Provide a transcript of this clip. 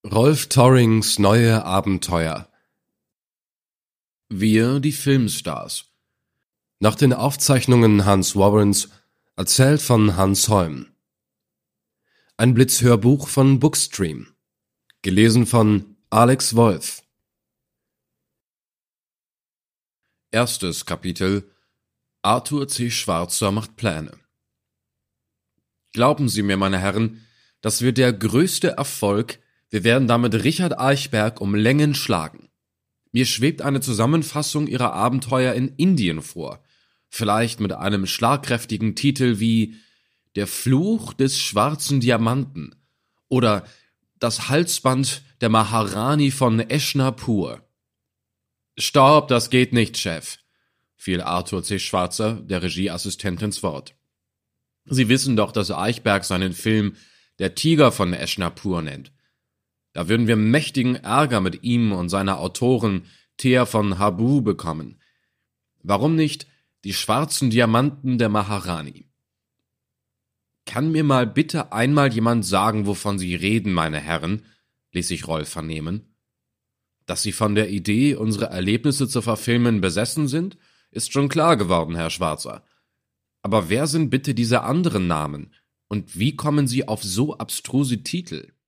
Rolf Torrings neue Abenteuer. Wir, die Filmstars. Nach den Aufzeichnungen Hans Warrens, erzählt von Hans Holm. Ein Blitzhörbuch von Bookstream. Gelesen von Alex Wolf. Erstes Kapitel: Arthur C. Schwarzer macht Pläne. Glauben Sie mir, meine Herren, das wird der größte Erfolg. Wir werden damit Richard Eichberg um Längen schlagen. Mir schwebt eine Zusammenfassung Ihrer Abenteuer in Indien vor. Vielleicht mit einem schlagkräftigen Titel wie »Der Fluch des schwarzen Diamanten« oder »Das Halsband der Maharani von Eshnapur«. »Stopp, das geht nicht, Chef«, fiel Arthur C. Schwarzer, der Regieassistent, ins Wort. »Sie wissen doch, dass Eichberg seinen Film »Der Tiger von Eshnapur« nennt. Da würden wir mächtigen Ärger mit ihm und seiner Autorin Thea von Habu bekommen. Warum nicht »Die schwarzen Diamanten der Maharani«? »Kann mir mal bitte einmal jemand sagen, wovon Sie reden, meine Herren?«, ließ sich Rolf vernehmen. »Dass Sie von der Idee, unsere Erlebnisse zu verfilmen, besessen sind, ist schon klar geworden, Herr Schwarzer. Aber wer sind bitte diese anderen Namen? Und wie kommen Sie auf so abstruse Titel?«